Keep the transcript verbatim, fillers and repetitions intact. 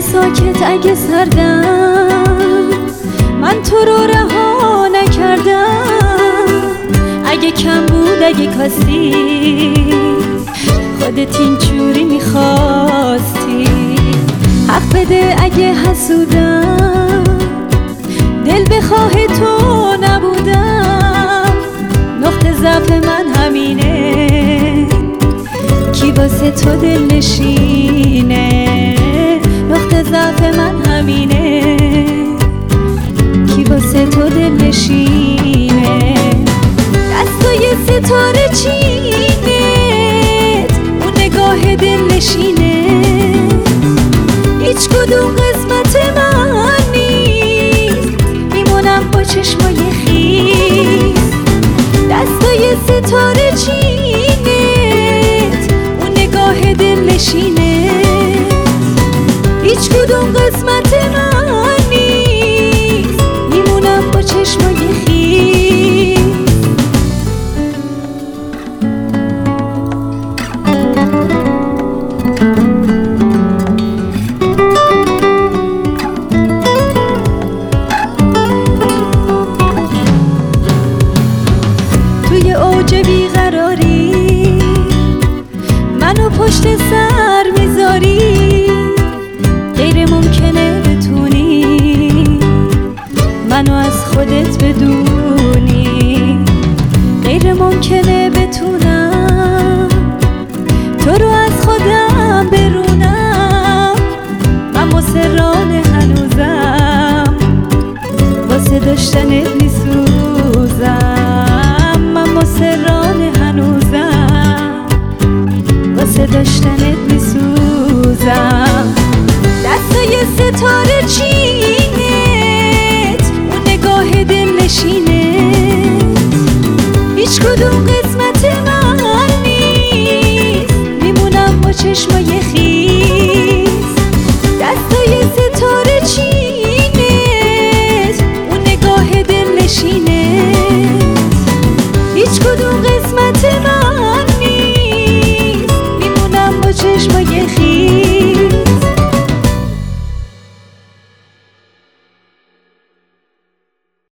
ساکت اگه سردم، من تو رو رها نکردم. اگه کم بود اگه کاستی، خودت اینجوری میخواستی. حق بده اگه حسودم، دل بخواه تو نبودم. نقطه ضعف من همینه، کی واسه تو دل نشینه. نقطه ضعف من همینه، کی واسه تو دل نشینه. دستای ستاره چینت، اون نگاه دل نشینه. هیچ کدوم قسمت من نیست، میمونم با چشمای خیس. دستای ستاره چینت، اون نگاه دل نشینه. هیچ کدوم قسمت من نیست، میمونم با چشمای خیس. توی اوج بیقراری منو پشت سر میذاری. غیر ممکنه بتونی منو از خودت بدونی. غیر ممکنه بتونم تو رو از خودم برونم. من مصرانه هنوزم واسه داشتنت میسوزم. من مصرانه هنوزم واسه داشتنت میسوزم. دستای ستاره چینت، اون نگاه دل نشینه. هیچ کدوم